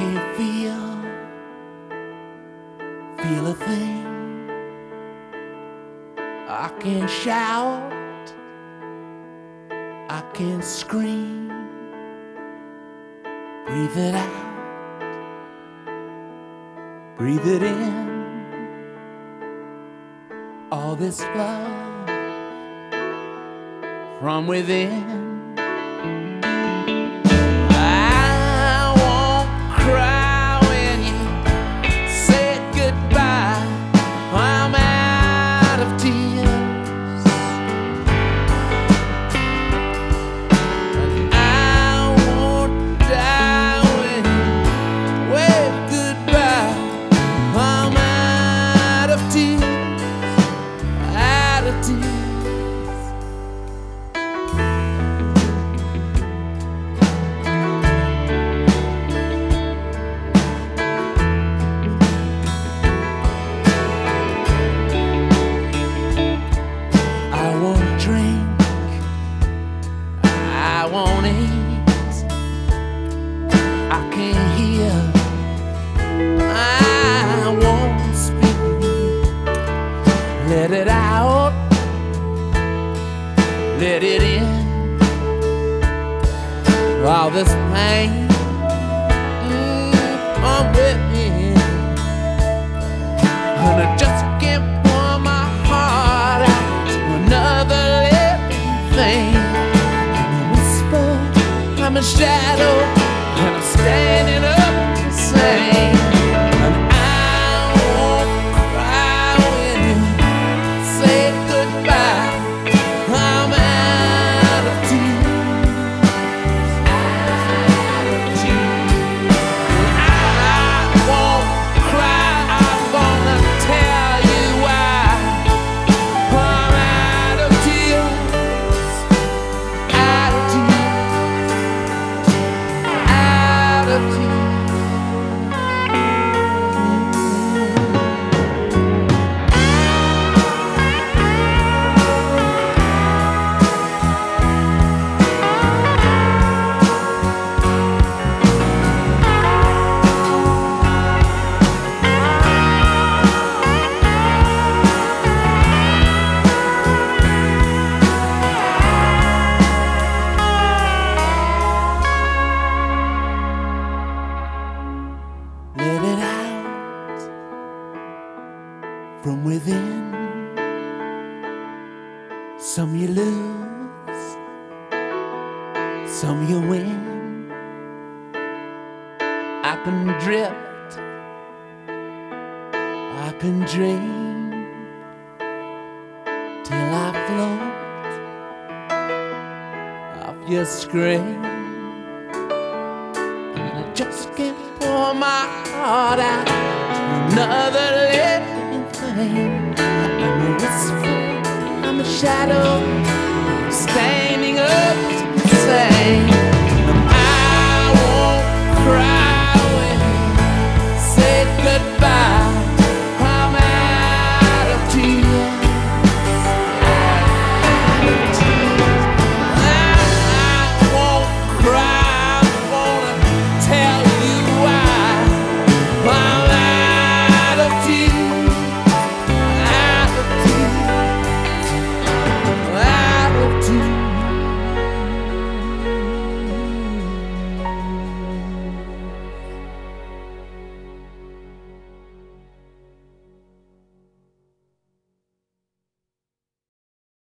can't feel a thing. I can't shout, I can't scream. Breathe it out, breathe it in. All this love from within. I won't cry when you say goodbye. I'm out of tears, and I won't die when you wave goodbye. I'm out of tears, out of tears. I won't drink, I won't eat, I can't hear, I won't speak. Let it out, let it in. All this pain, I'm with me, and I just can't pour my heart out to another living thing. I'm a whisper, I'm a shadow, and I'm standing up to sing. And I won't cry when you say goodbye. I'm out of tears, out of tears. I won't cry, I'm gonna tell you why. I'm out of tears, out of tears, out of tears. Let it out from within. Some you lose, some you win. I can drift, I can dream, till I float off your screen. And I just can't pour my heart out to another living thing. I'm a whisper, I'm a shadow,